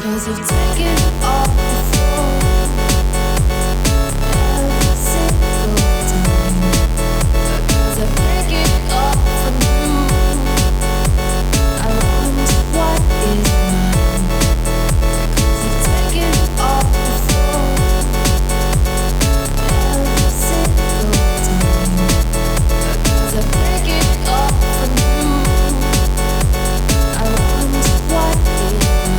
'cause you've taken all before. Every single time, because I've taken all from you. I want what is mine, because you've taken all before. Every single time, because I've taken all from you. I want what is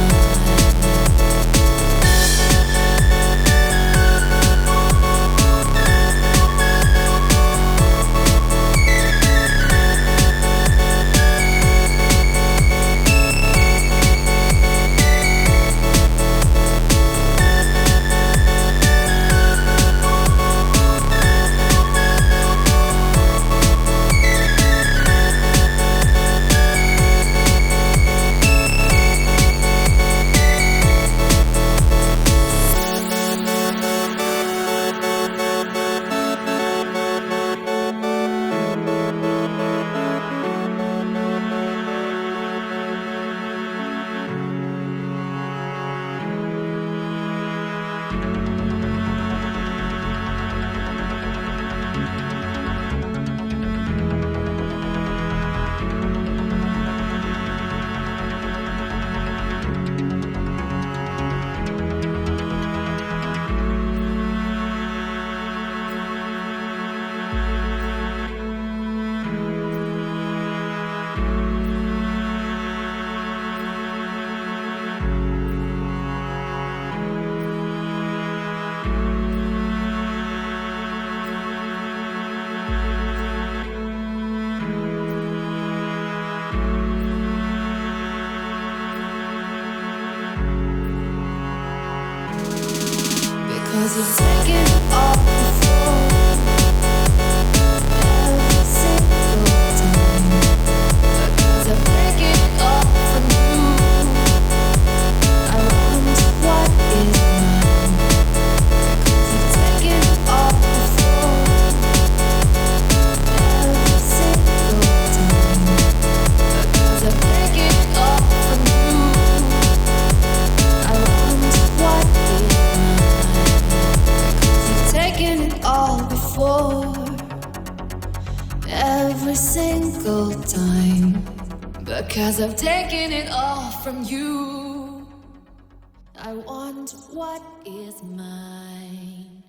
because you've taken all before. Every single time, because I've taken all from you. I want what is mine, because you've taken all before. Every single time, because I've taken all from you. I want what is taken it all before. Every single time, because I've taken it all from you. I want what is mine.